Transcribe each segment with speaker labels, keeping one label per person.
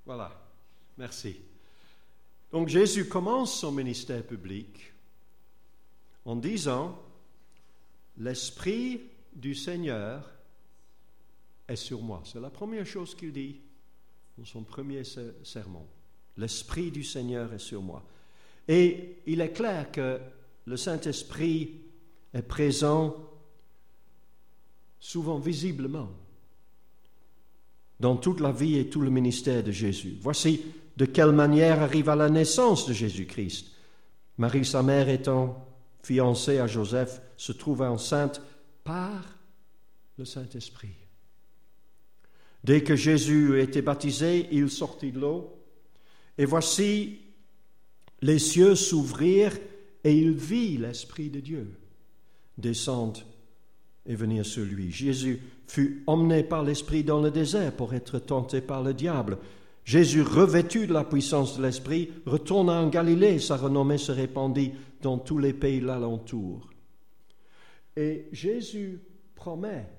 Speaker 1: Voilà, merci. Donc Jésus commence son ministère public en disant « L'Esprit du Seigneur est sur moi ». C'est la première chose qu'il dit dans son premier sermon. « L'Esprit du Seigneur est sur moi ». Et il est clair que le Saint-Esprit est présent souvent visiblement dans toute la vie et tout le ministère de Jésus. Voici de quelle manière arriva la naissance de Jésus-Christ. Marie, sa mère, étant fiancée à Joseph, se trouva enceinte par le Saint-Esprit. Dès que Jésus était baptisé, il sortit de l'eau, et voici les cieux s'ouvrirent, et il vit l'Esprit de Dieu descendre et venir sur lui. Jésus fut emmené par l'Esprit dans le désert pour être tenté par le diable. Jésus, revêtu de la puissance de l'Esprit, retourna en Galilée. Sa renommée se répandit dans tous les pays l'alentour. Et Jésus promet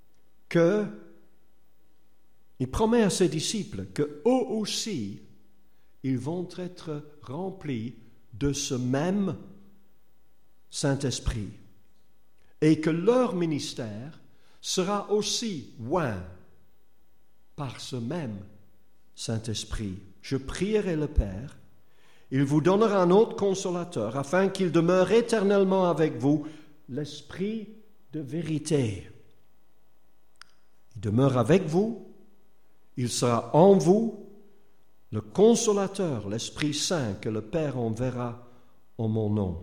Speaker 1: à ses disciples qu'eux aussi, ils vont être remplis de ce même Saint-Esprit. Et que leur ministère sera aussi oint par ce même Saint-Esprit. Je prierai le Père, il vous donnera un autre consolateur, afin qu'il demeure éternellement avec vous, l'Esprit de vérité. Il demeure avec vous, il sera en vous, le consolateur, l'Esprit Saint que le Père enverra en mon nom.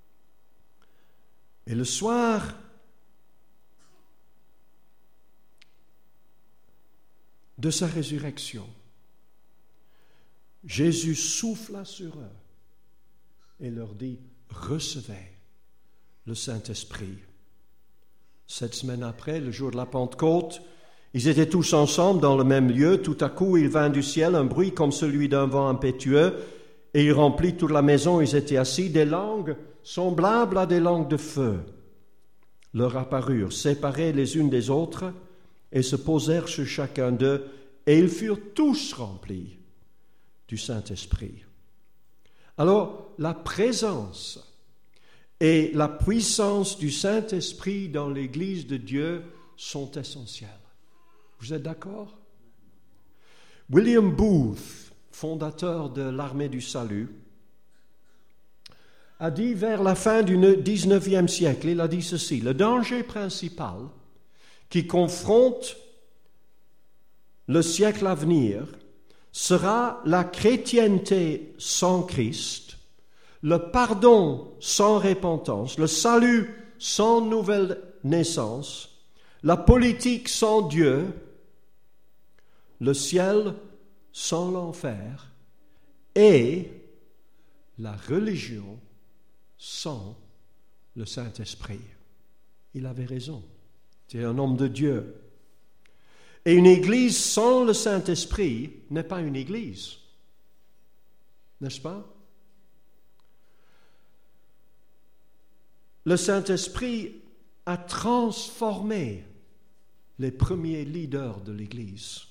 Speaker 1: Et le soir, de sa résurrection, Jésus souffla sur eux et leur dit « Recevez le Saint-Esprit ». 7 semaines après, le jour de la Pentecôte, ils étaient tous ensemble dans le même lieu. Tout à coup, il vint du ciel un bruit comme celui d'un vent impétueux, et il remplit toute la maison où ils étaient assis. Des langues semblables à des langues de feu leur apparurent, séparées les unes des autres, et se posèrent sur chacun d'eux, et ils furent tous remplis du Saint-Esprit. Alors, la présence et la puissance du Saint-Esprit dans l'Église de Dieu sont essentielles. Vous êtes d'accord? William Booth, fondateur de l'Armée du Salut, a dit vers la fin du XIXe siècle, il a dit ceci: le danger principal qui confronte le siècle à venir sera la chrétienté sans Christ, le pardon sans repentance, le salut sans nouvelle naissance, la politique sans Dieu, le ciel sans l'enfer et la religion sans le Saint-Esprit. Il avait raison. C'est un homme de Dieu. Et une église sans le Saint-Esprit n'est pas une église. N'est-ce pas? Le Saint-Esprit a transformé les premiers leaders de l'Église.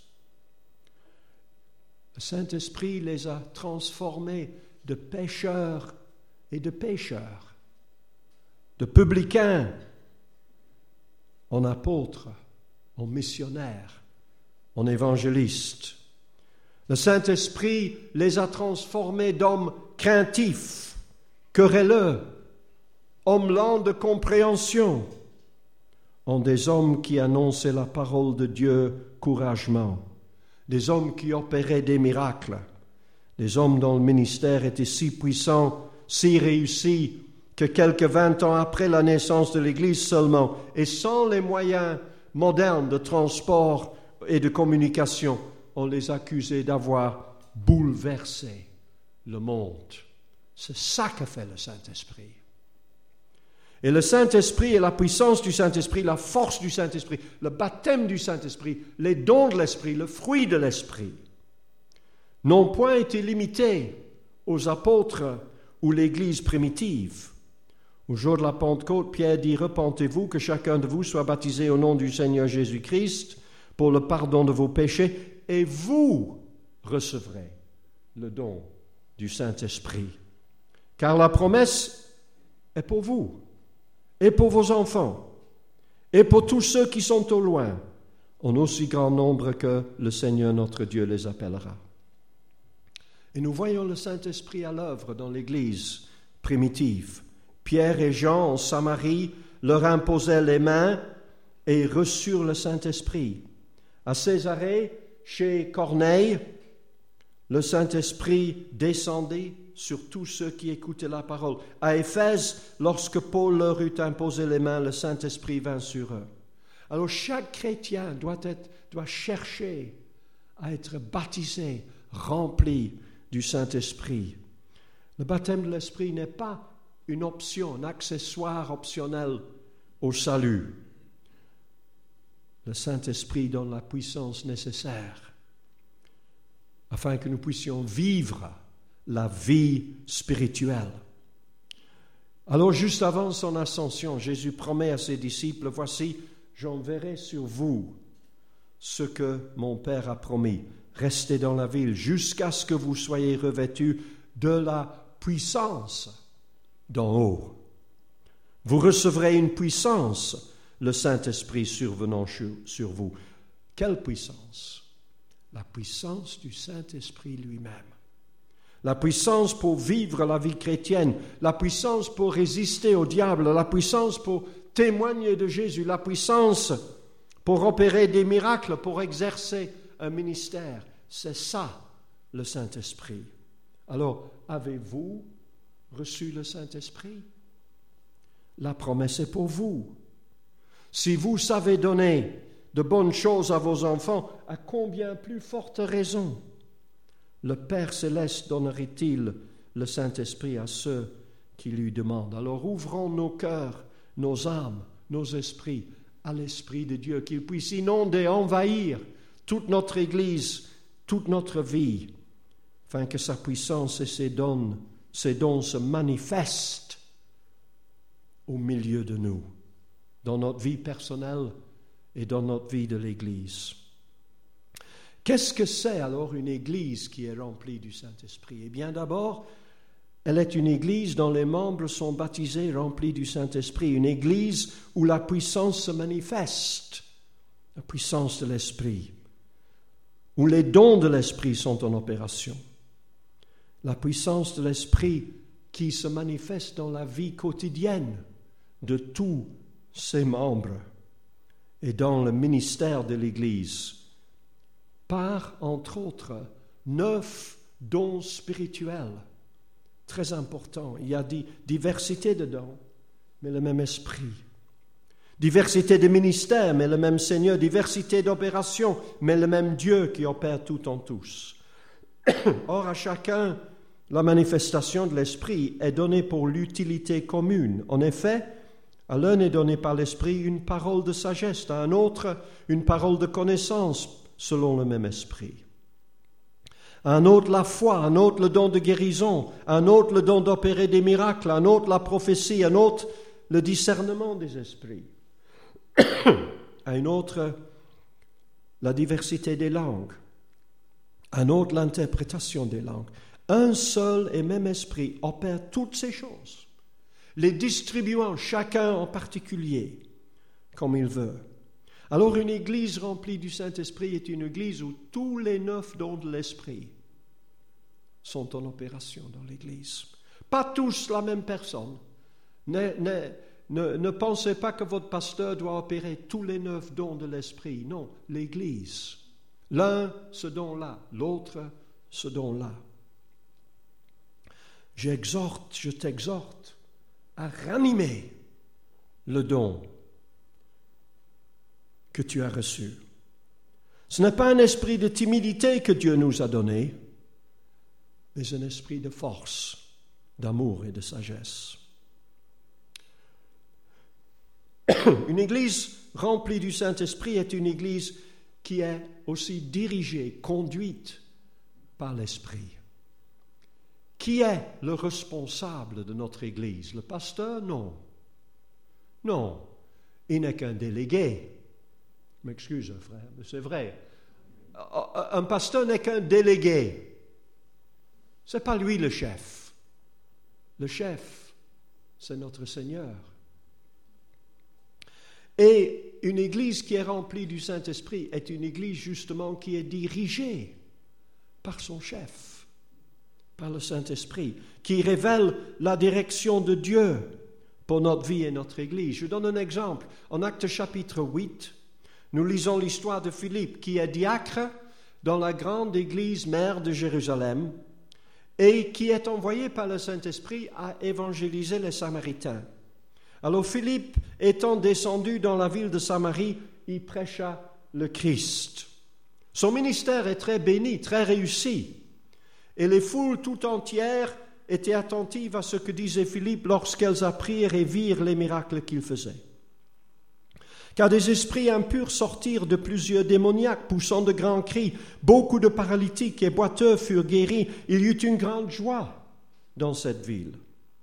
Speaker 1: Le Saint-Esprit les a transformés de pécheurs et de pécheurs, de publicains en apôtres, en missionnaires, en évangélistes. Le Saint-Esprit les a transformés d'hommes craintifs, querelleux, hommes lents de compréhension, en des hommes qui annonçaient la parole de Dieu courageusement, des hommes qui opéraient des miracles, des hommes dont le ministère était si puissant, si réussi, que quelques 20 ans après la naissance de l'Église seulement, et sans les moyens modernes de transport et de communication, on les accusait d'avoir bouleversé le monde. C'est ça que fait le Saint-Esprit. Et le Saint-Esprit et la puissance du Saint-Esprit, la force du Saint-Esprit, le baptême du Saint-Esprit, les dons de l'Esprit, le fruit de l'Esprit, n'ont point été limités aux apôtres ou l'Église primitive. Au jour de la Pentecôte, Pierre dit « Repentez-vous, que chacun de vous soit baptisé au nom du Seigneur Jésus-Christ pour le pardon de vos péchés, et vous recevrez le don du Saint-Esprit. Car la promesse est pour vous, et pour vos enfants, et pour tous ceux qui sont au loin, en aussi grand nombre que le Seigneur notre Dieu les appellera. Et nous voyons le Saint-Esprit à l'œuvre dans l'Église primitive. Pierre et Jean en Samarie leur imposaient les mains et reçurent le Saint-Esprit. À Césarée, chez Corneille, le Saint-Esprit descendit sur tous ceux qui écoutaient la parole. À Éphèse, lorsque Paul leur eut imposé les mains, le Saint-Esprit vint sur eux. Alors chaque chrétien doit chercher à être baptisé, rempli du Saint-Esprit. Le baptême de l'Esprit n'est pas une option, un accessoire optionnel au salut. Le Saint-Esprit donne la puissance nécessaire afin que nous puissions vivre la vie spirituelle. Alors, juste avant son ascension, Jésus promet à ses disciples, « Voici, j'enverrai sur vous ce que mon Père a promis. Restez dans la ville jusqu'à ce que vous soyez revêtus de la puissance d'en haut. Vous recevrez une puissance, le Saint-Esprit survenant sur vous. » Quelle puissance? La puissance du Saint-Esprit lui-même. La puissance pour vivre la vie chrétienne, la puissance pour résister au diable, la puissance pour témoigner de Jésus, la puissance pour opérer des miracles, pour exercer un ministère. C'est ça, le Saint-Esprit. Alors, avez-vous reçu le Saint-Esprit? La promesse est pour vous. Si vous savez donner de bonnes choses à vos enfants, à combien plus forte raison le Père céleste donnerait-il le Saint-Esprit à ceux qui lui demandent? Alors ouvrons nos cœurs, nos âmes, nos esprits à l'Esprit de Dieu, qu'il puisse inonder, envahir toute notre Église, toute notre vie, afin que sa puissance et ses dons se manifestent au milieu de nous, dans notre vie personnelle et dans notre vie de l'Église. Qu'est-ce que c'est alors une Église qui est remplie du Saint-Esprit? Eh bien d'abord, elle est une Église dont les membres sont baptisés, remplis du Saint-Esprit. Une Église où la puissance se manifeste, la puissance de l'Esprit, où les dons de l'Esprit sont en opération. La puissance de l'Esprit qui se manifeste dans la vie quotidienne de tous ses membres et dans le ministère de l'Église, par, entre autres, 9 dons spirituels très importants. Il y a diversité de dons, mais le même esprit. Diversité de ministères, mais le même Seigneur. Diversité d'opérations, mais le même Dieu qui opère tout en tous. Or, à chacun, la manifestation de l'Esprit est donnée pour l'utilité commune. En effet, à l'un est donné par l'Esprit une parole de sagesse, à un autre une parole de connaissance, selon le même esprit. À un autre la foi, à un autre le don de guérison, à un autre le don d'opérer des miracles, à un autre la prophétie, à un autre le discernement des esprits, à un autre la diversité des langues, à un autre l'interprétation des langues. Un seul et même esprit opère toutes ces choses, les distribuant chacun en particulier comme il veut. Alors une Église remplie du Saint-Esprit est une Église où tous les 9 dons de l'Esprit sont en opération dans l'Église. Pas tous la même personne. Ne pensez pas que votre pasteur doit opérer tous les 9 dons de l'Esprit. Non, l'Église. L'un, ce don-là. L'autre, ce don-là. Je t'exhorte à ranimer le don que tu as reçu. Ce n'est pas un esprit de timidité que Dieu nous a donné, mais un esprit de force, d'amour et de sagesse. Une Église remplie du Saint-Esprit est une Église qui est aussi dirigée, conduite par l'Esprit. Qui est le responsable de notre Église? Le pasteur? Non. Non, il n'est qu'un délégué. M'excuse, frère, mais c'est vrai. un pasteur n'est qu'un délégué. Ce n'est pas lui le chef. Le chef, c'est notre Seigneur. Et une église qui est remplie du Saint-Esprit est une église justement qui est dirigée par son chef, par le Saint-Esprit, qui révèle la direction de Dieu pour notre vie et notre église. Je donne un exemple. En Actes chapitre 8, nous lisons l'histoire de Philippe, qui est diacre dans la grande église mère de Jérusalem et qui est envoyé par le Saint-Esprit à évangéliser les Samaritains. Alors Philippe, étant descendu dans la ville de Samarie, il prêcha le Christ. Son ministère est très béni, très réussi. Et les foules tout entières étaient attentives à ce que disait Philippe lorsqu'elles apprirent et virent les miracles qu'il faisait. Car des esprits impurs sortirent de plusieurs démoniaques, poussant de grands cris. Beaucoup de paralytiques et boiteux furent guéris. Il y eut une grande joie dans cette ville.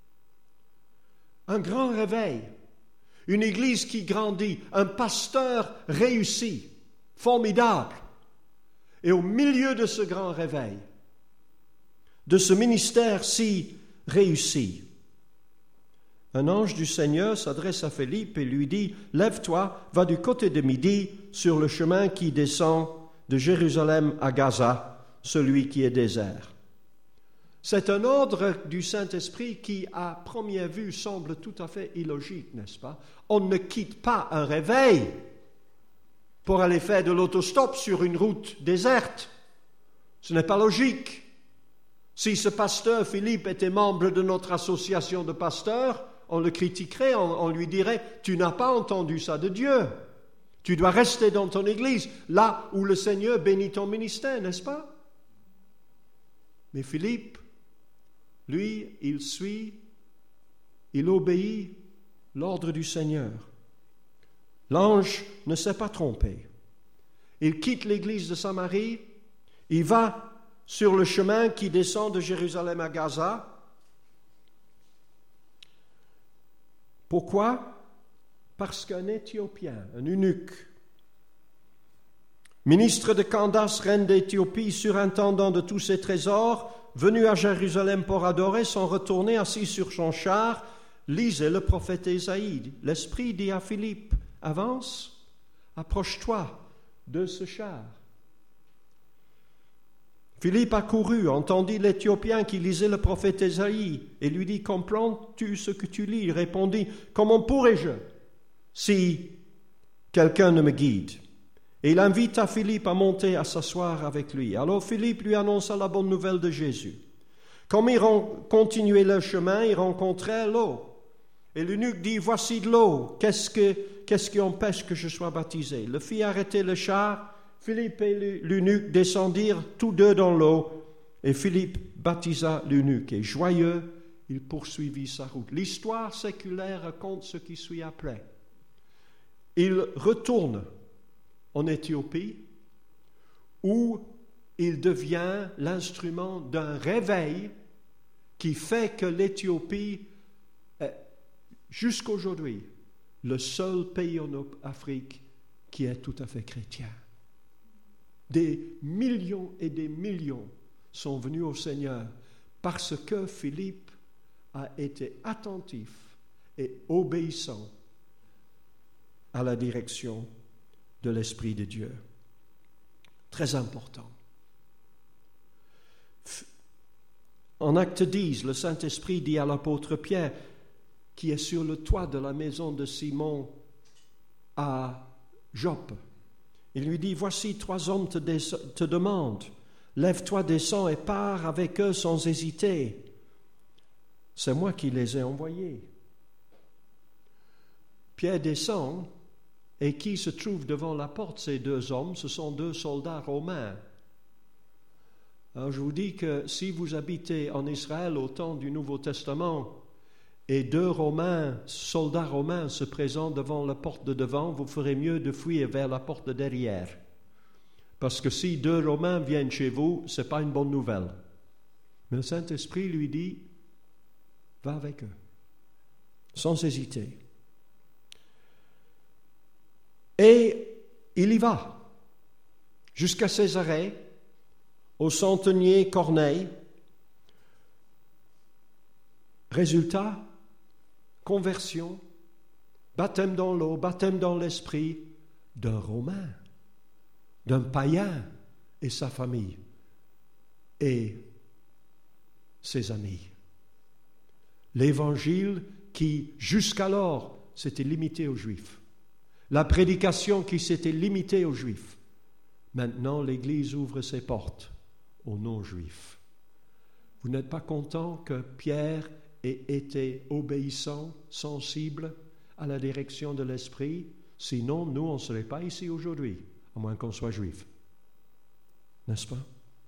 Speaker 1: Un grand réveil, une église qui grandit, un pasteur réussi, formidable. Et au milieu de ce grand réveil, de ce ministère si réussi, un ange du Seigneur s'adresse à Philippe et lui dit « Lève-toi, va du côté de midi sur le chemin qui descend de Jérusalem à Gaza, celui qui est désert. » C'est un ordre du Saint-Esprit qui, à première vue, semble tout à fait illogique, n'est-ce pas? On ne quitte pas un réveil pour aller faire de l'autostop sur une route déserte. Ce n'est pas logique. Si ce pasteur Philippe était membre de notre association de pasteurs, on le critiquerait, on lui dirait « Tu n'as pas entendu ça de Dieu. Tu dois rester dans ton église, là où le Seigneur bénit ton ministère, n'est-ce pas ?» Mais Philippe, lui, il suit, il obéit l'ordre du Seigneur. L'ange ne s'est pas trompé. Il quitte l'église de Samarie, il va sur le chemin qui descend de Jérusalem à Gaza. Pourquoi? Parce qu'un Éthiopien, un eunuque, ministre de Candace, reine d'Éthiopie, surintendant de tous ses trésors, venu à Jérusalem pour adorer, sont retournés assis sur son char, lisait le prophète Ésaïe. L'Esprit dit à Philippe, avance, approche-toi de ce char. Philippe accourut, entendit l'Éthiopien qui lisait le prophète Ésaïe et lui dit, comprends-tu ce que tu lis? Il répondit, comment pourrais-je si quelqu'un ne me guide? Et il invita Philippe à monter à s'asseoir avec lui. Alors Philippe lui annonça la bonne nouvelle de Jésus. Comme ils continuaient leur chemin, ils rencontrèrent l'eau. Et l'eunuque dit, voici de l'eau, qu'est-ce qui empêche que je sois baptisé? Le fit arrêter le char, Philippe et l'eunuque descendirent tous deux dans l'eau, et Philippe baptisa l'eunuque. Et joyeux, il poursuivit sa route. L'histoire séculaire raconte ce qui suit après. Il retourne en Éthiopie, où il devient l'instrument d'un réveil qui fait que l'Éthiopie est, jusqu'aujourd'hui, le seul pays en Afrique qui est tout à fait chrétien. Des millions et des millions sont venus au Seigneur parce que Philippe a été attentif et obéissant à la direction de l'Esprit de Dieu. Très important. En Acte 10, le Saint-Esprit dit à l'apôtre Pierre, qui est sur le toit de la maison de Simon à Joppe, il lui dit, voici 3 hommes te demandent, lève-toi, descends et pars avec eux sans hésiter. C'est moi qui les ai envoyés. Pierre descend, et qui se trouve devant la porte, ces 2 hommes, ce sont 2 soldats romains. Alors je vous dis que si vous habitez en Israël au temps du Nouveau Testament et 2 soldats romains se présentent devant la porte de devant, vous ferez mieux de fuir vers la porte de derrière. Parce que si 2 Romains viennent chez vous, ce n'est pas une bonne nouvelle. Mais le Saint-Esprit lui dit, va avec eux, sans hésiter. Et il y va. jusqu'à Césarée, au centenier Corneille. Résultat, conversion, baptême dans l'eau, baptême dans l'esprit d'un Romain, d'un païen et sa famille et ses amis. L'évangile qui, jusqu'alors, s'était limité aux Juifs. La prédication qui s'était limitée aux Juifs. Maintenant, l'Église ouvre ses portes aux non-Juifs. Vous n'êtes pas content que Pierre ait été obéissant, sensible à la direction de l'Esprit? Sinon, nous, on ne serait pas ici aujourd'hui, à moins qu'on soit Juif. N'est-ce pas?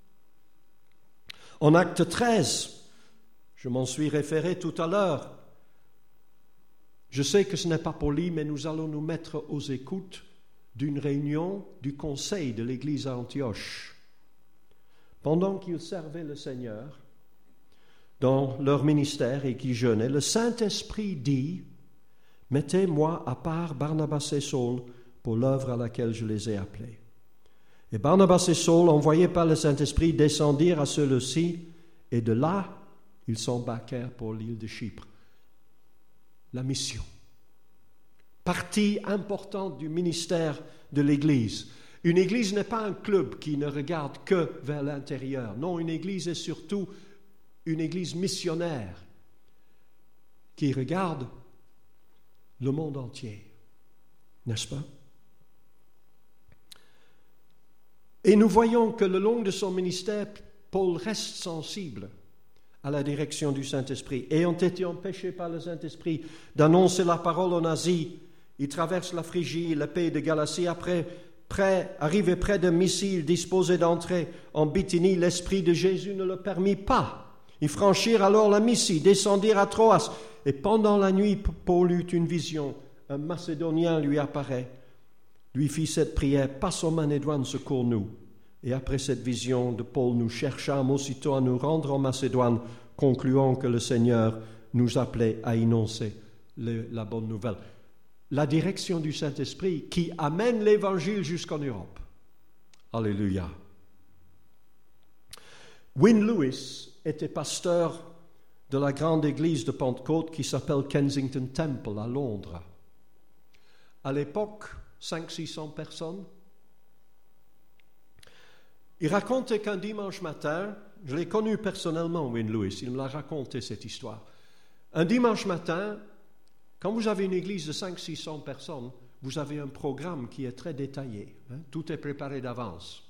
Speaker 1: En Acte 13, je m'en suis référé tout à l'heure. Je sais que ce n'est pas poli, mais nous allons nous mettre aux écoutes d'une réunion du conseil de l'Église à Antioche. Pendant qu'ils servaient le Seigneur dans leur ministère et qu'ils jeûnaient, le Saint-Esprit dit: « Mettez-moi à part Barnabas et Saul pour l'œuvre à laquelle je les ai appelés. » Et Barnabas et Saul, envoyés par le Saint-Esprit, descendirent à Séleucie, et de là, ils s'embarquèrent pour l'île de Chypre. La mission. Partie importante du ministère de l'Église. Une Église n'est pas un club qui ne regarde que vers l'intérieur. Non, une Église est surtout une Église missionnaire qui regarde le monde entier. N'est-ce pas? Et nous voyons que le long de son ministère, Paul reste sensible à la direction du Saint-Esprit. Ayant été empêché par le Saint-Esprit d'annoncer la parole en Asie, il traverse la Phrygie et le pays de Galatie. Après, arrivé près de Mysie, il disposait d'entrer en Bithynie. L'Esprit de Jésus ne le permit pas. Ils franchirent alors la Mysie, descendirent à Troas. Et pendant la nuit, Paul eut une vision. Un Macédonien lui apparaît, lui fit cette prière: « Passe en Macédoine, secours-nous. » Et après cette vision de Paul, nous cherchâmes aussitôt à nous rendre en Macédoine, concluant que le Seigneur nous appelait à énoncer la bonne nouvelle. La direction du Saint-Esprit qui amène l'Évangile jusqu'en Europe. Alléluia. Wynne Lewis était pasteur de la grande église de Pentecôte qui s'appelle Kensington Temple à Londres. À l'époque, 500-600 personnes. Il racontait qu'un dimanche matin, je l'ai connu personnellement, Wynne Lewis, il me l'a raconté cette histoire. Un dimanche matin, quand vous avez une église de 500-600 personnes, vous avez un programme qui est très détaillé. Tout est préparé d'avance.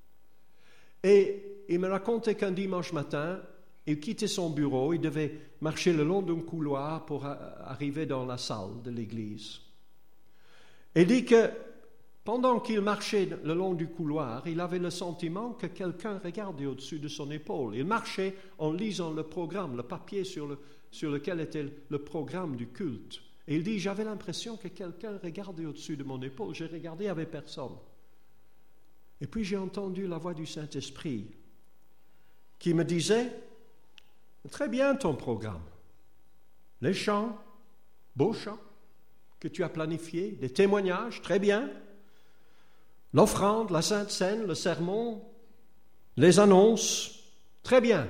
Speaker 1: Et il me racontait qu'un dimanche matin, il quittait son bureau, il devait marcher le long d'un couloir pour arriver dans la salle de l'église. Et il dit que pendant qu'il marchait le long du couloir, il avait le sentiment que quelqu'un regardait au-dessus de son épaule. Il marchait en lisant le programme, le papier sur lequel était le programme du culte. Et il dit, j'avais l'impression que quelqu'un regardait au-dessus de mon épaule. J'ai regardé, il n'y avait personne. Et puis j'ai entendu la voix du Saint-Esprit qui me disait, très bien ton programme. Les chants, beaux chants que tu as planifiés, des témoignages, très bien. L'offrande, la Sainte Seine, le sermon, les annonces, très bien.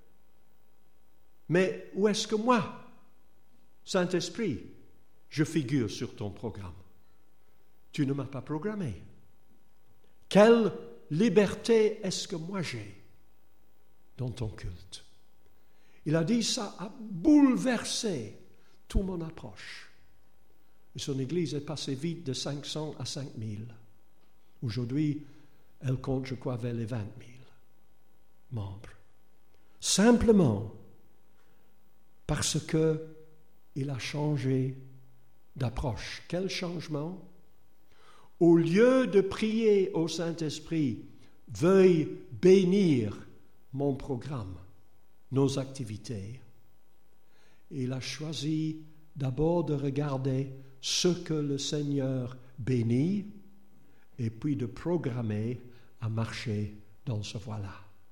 Speaker 1: Mais où est-ce que moi, Saint-Esprit, je figure sur ton programme? Tu ne m'as pas programmé. Quelle liberté est-ce que moi j'ai dans ton culte? Il a dit ça a bouleversé toute mon approche. Et son église est passée vite de 500 à 5000. Aujourd'hui, elle compte, je crois, vers les 20 000 membres. Simplement parce qu'il a changé d'approche. Quel changement? Au lieu de prier au Saint-Esprit, veuille bénir mon programme, nos activités, il a choisi d'abord de regarder ce que le Seigneur bénit et puis de programmer à marcher dans ce voie-là.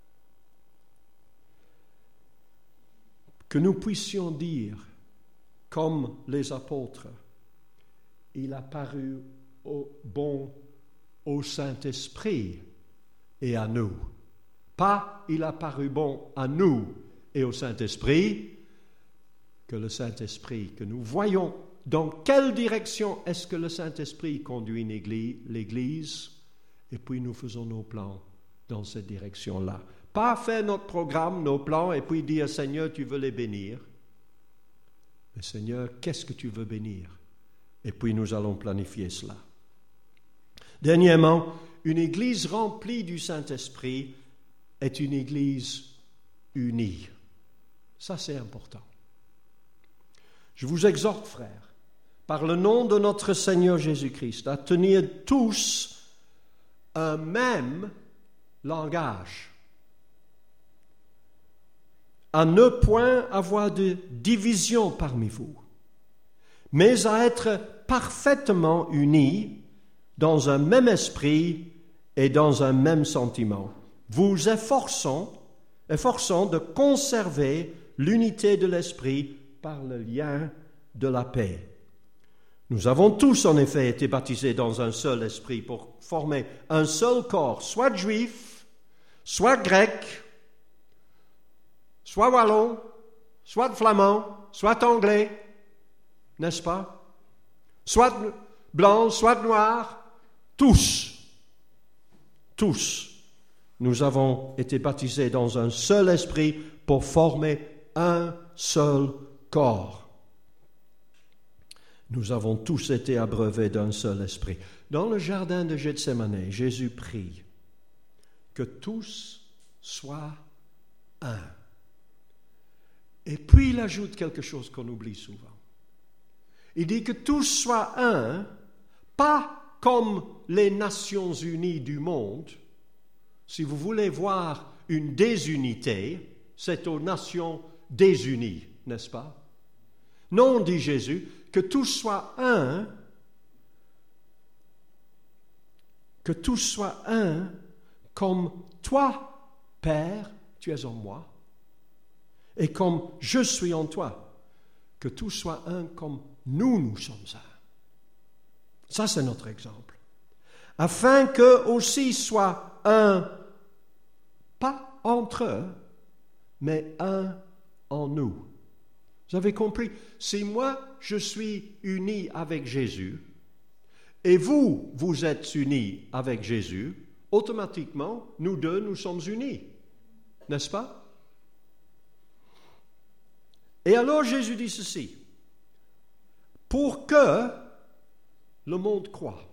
Speaker 1: Que nous puissions dire, comme les apôtres, il a paru bon au Saint-Esprit et à nous. Pas il a paru bon à nous et au Saint-Esprit, que le Saint-Esprit, que nous voyons dans quelle direction est-ce que le Saint-Esprit conduit l'Église, et puis nous faisons nos plans dans cette direction-là. Pas faire notre programme, nos plans, et puis dire, Seigneur, tu veux les bénir. Mais Seigneur, qu'est-ce que tu veux bénir? Et puis nous allons planifier cela. Dernièrement, une Église remplie du Saint-Esprit est une Église unie. Ça, c'est important. Je vous exhorte, frères, par le nom de notre Seigneur Jésus-Christ, à tenir tous un même langage, à ne point avoir de division parmi vous, mais à être parfaitement unis dans un même esprit et dans un même sentiment, vous efforçant de conserver l'unité de l'esprit par le lien de la paix. Nous avons tous en effet été baptisés dans un seul esprit pour former un seul corps, soit juif, soit grec, soit wallon, soit flamand, soit anglais, n'est-ce pas? Soit blanc, soit noir, tous, nous avons été baptisés dans un seul esprit pour former un seul corps. Nous avons tous été abreuvés d'un seul esprit. Dans le jardin de Gethsémane, Jésus prie que tous soient un. Et puis il ajoute quelque chose qu'on oublie souvent. Il dit que tous soient un, pas comme les Nations unies du monde. Si vous voulez voir une désunité, c'est aux nations désunies, n'est-ce pas? Non, dit Jésus, que tous soient un, comme toi, Père, tu es en moi, et comme je suis en toi, que tous soient un comme nous sommes un. Ça, c'est notre exemple. Afin qu'eux aussi soient un, pas entre eux, mais un en nous. Vous avez compris? Si moi, je suis uni avec Jésus, et vous êtes unis avec Jésus, automatiquement, nous deux, nous sommes unis. N'est-ce pas? Et alors Jésus dit ceci, pour que le monde croit.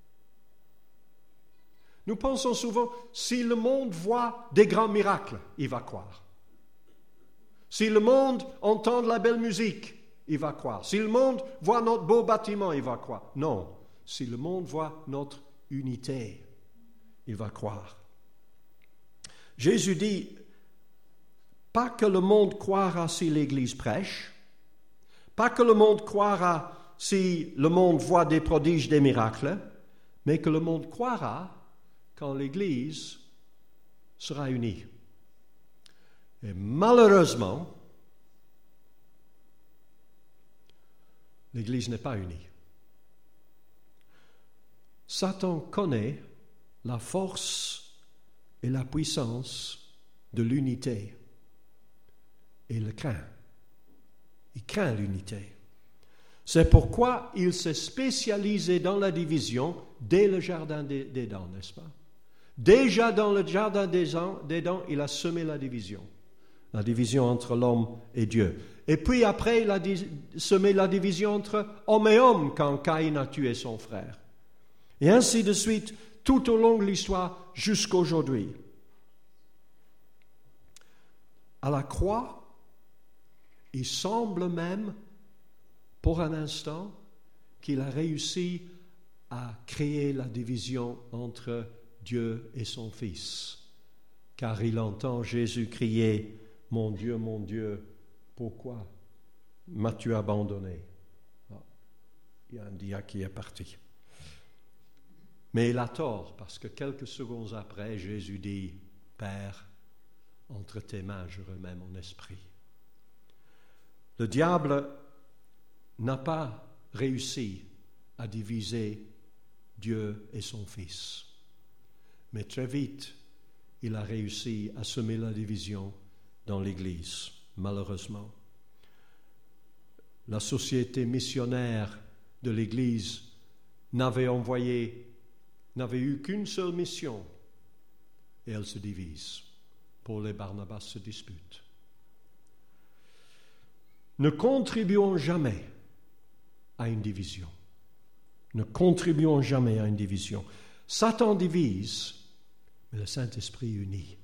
Speaker 1: Nous pensons souvent, si le monde voit des grands miracles, il va croire. Si le monde entend de la belle musique, il va croire. Si le monde voit notre beau bâtiment, il va croire. Non, si le monde voit notre unité, il va croire. Jésus dit, pas que le monde croira si l'Église prêche, pas que le monde croira si le monde voit des prodiges, des miracles, mais que le monde croira quand l'Église sera unie. Et malheureusement, l'Église n'est pas unie. Satan connaît la force et la puissance de l'unité et le craint. Il craint l'unité. C'est pourquoi il s'est spécialisé dans la division dès le jardin d'Éden, n'est-ce pas? Déjà dans le jardin d'Éden, il a semé la division entre l'homme et Dieu. Et puis après, il a semé la division entre homme et homme quand Caïn a tué son frère. Et ainsi de suite, tout au long de l'histoire jusqu'aujourd'hui. À la croix, il semble même, pour un instant, qu'il a réussi à créer la division entre Dieu et son Fils. Car il entend Jésus crier, « Mon Dieu, pourquoi m'as-tu abandonné ?» Il y a un diacre qui est parti. Mais il a tort, parce que quelques secondes après, Jésus dit, « Père, entre tes mains, je remets mon esprit. » Le diable n'a pas réussi à diviser Dieu et son Fils. Mais très vite, il a réussi à semer la division dans l'Église, malheureusement. La société missionnaire de l'Église n'avait eu qu'une seule mission, et elle se divise. Paul et Barnabas se disputent. Ne contribuons jamais à une division. Ne contribuons jamais à une division. Satan divise, mais le Saint-Esprit unit.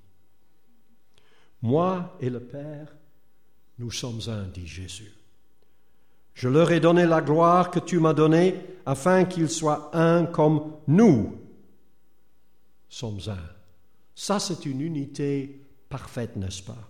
Speaker 1: Moi et le Père, nous sommes un, dit Jésus. Je leur ai donné la gloire que tu m'as donnée, afin qu'ils soient un comme nous sommes un. Ça, c'est une unité parfaite, n'est-ce pas?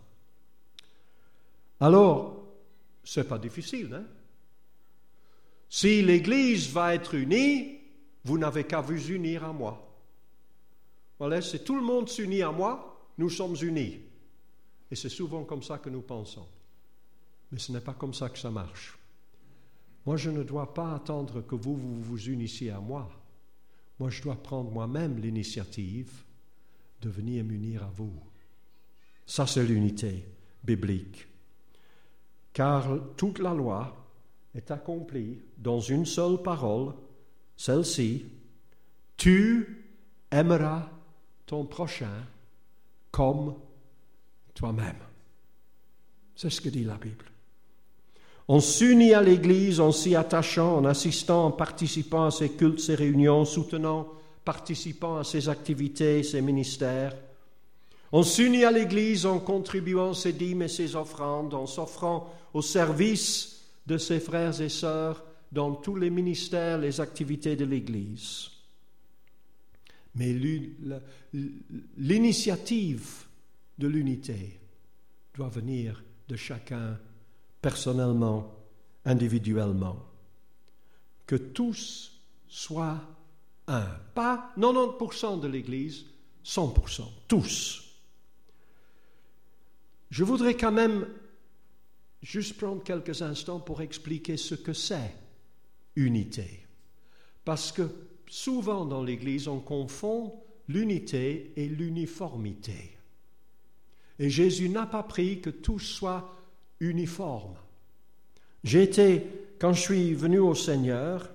Speaker 1: Alors, c'est pas difficile, hein? Si l'Église va être unie, vous n'avez qu'à vous unir à moi. Voilà, si tout le monde s'unit à moi, nous sommes unis. Et c'est souvent comme ça que nous pensons. Mais ce n'est pas comme ça que ça marche. Moi, je ne dois pas attendre que vous unissiez à moi. Moi, je dois prendre moi-même l'initiative de venir m'unir à vous. Ça, c'est l'unité biblique. Car toute la loi est accomplie dans une seule parole, celle-ci: tu aimeras ton prochain comme toi-même. C'est ce que dit la Bible. On s'unit à l'Église en s'y attachant, en assistant, en participant à ses cultes, ses réunions, soutenant, participant à ses activités, ses ministères. On s'unit à l'Église en contribuant ses dîmes et ses offrandes, en s'offrant au service de ses frères et sœurs dans tous les ministères, les activités de l'Église. Mais l'initiative de l'unité doit venir de chacun personnellement, individuellement. Que tous soient un. Pas 90% de l'Église, 100%, tous. Je voudrais quand même juste prendre quelques instants pour expliquer ce que c'est unité. Parce que souvent dans l'Église, on confond l'unité et l'uniformité. Et Jésus n'a pas pris que tous soient uniformes. Quand je suis venu au Seigneur,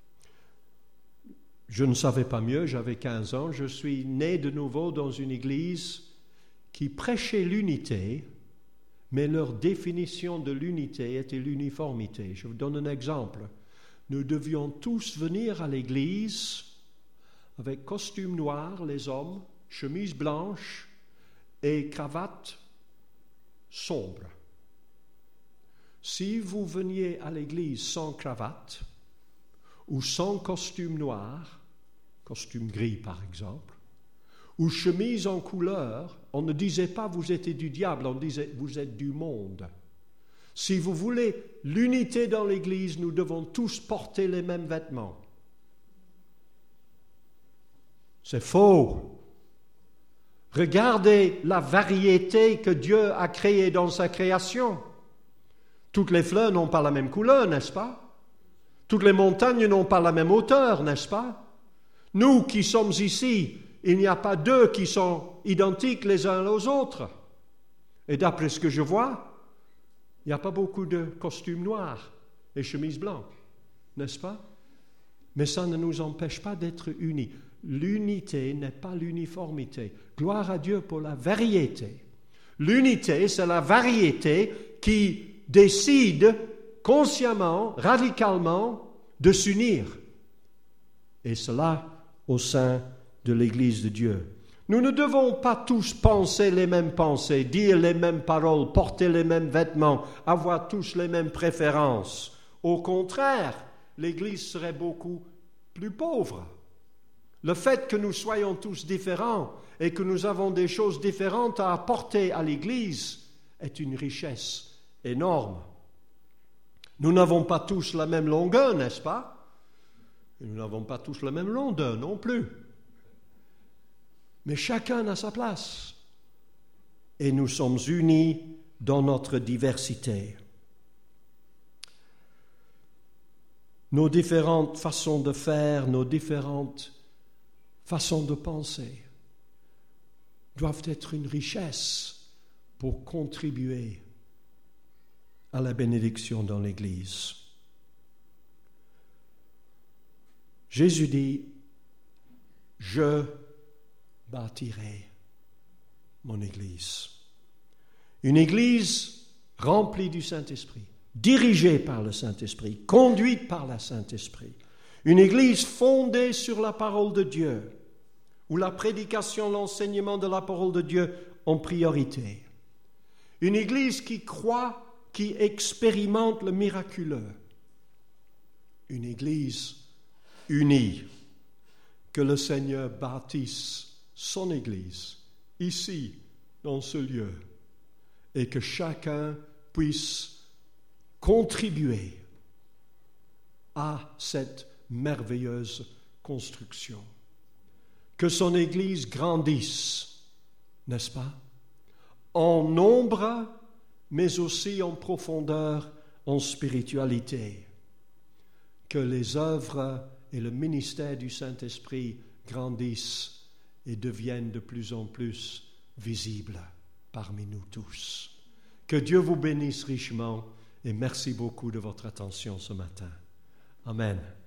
Speaker 1: je ne savais pas mieux, j'avais 15 ans, je suis né de nouveau dans une église qui prêchait l'unité, mais leur définition de l'unité était l'uniformité. Je vous donne un exemple. Nous devions tous venir à l'église avec costume noir, les hommes, chemise blanche et cravate sombre. Si vous veniez à l'église sans cravate ou sans costume noir, costume gris par exemple, ou chemise en couleur, on ne disait pas vous êtes du diable, on disait vous êtes du monde. Si vous voulez l'unité dans l'église, nous devons tous porter les mêmes vêtements. C'est faux. Regardez la variété que Dieu a créée dans sa création. Toutes les fleurs n'ont pas la même couleur, n'est-ce pas? Toutes les montagnes n'ont pas la même hauteur, n'est-ce pas? Nous qui sommes ici, il n'y a pas deux qui sont identiques les uns aux autres. Et d'après ce que je vois, il n'y a pas beaucoup de costumes noirs et chemises blanches, n'est-ce pas? Mais ça ne nous empêche pas d'être unis. L'unité n'est pas l'uniformité. Gloire à Dieu pour la variété. L'unité, c'est la variété qui décide consciemment, radicalement, de s'unir. Et cela au sein de l'Église de Dieu. Nous ne devons pas tous penser les mêmes pensées, dire les mêmes paroles, porter les mêmes vêtements, avoir tous les mêmes préférences. Au contraire, l'Église serait beaucoup plus pauvre. Le fait que nous soyons tous différents et que nous avons des choses différentes à apporter à l'Église est une richesse énorme. Nous n'avons pas tous la même longueur, n'est-ce pas? Et nous n'avons pas tous la même rondeur non plus. Mais chacun a sa place. Et nous sommes unis dans notre diversité. Nos différentes façons de faire, nos différentes façons de penser doivent être une richesse pour contribuer à la bénédiction dans l'Église. Jésus dit, je bâtirai mon Église. Une Église remplie du Saint-Esprit, dirigée par le Saint-Esprit, conduite par le Saint-Esprit. Une Église fondée sur la parole de Dieu, où la prédication, l'enseignement de la parole de Dieu en priorité. Une Église qui croit, qui expérimente le miraculeux. Une Église unie. Que le Seigneur bâtisse son Église ici, dans ce lieu, et que chacun puisse contribuer à cette merveilleuse construction. Que son Église grandisse, n'est-ce pas? En nombre, mais aussi en profondeur, en spiritualité. Que les œuvres et le ministère du Saint-Esprit grandissent et deviennent de plus en plus visibles parmi nous tous. Que Dieu vous bénisse richement et merci beaucoup de votre attention ce matin. Amen.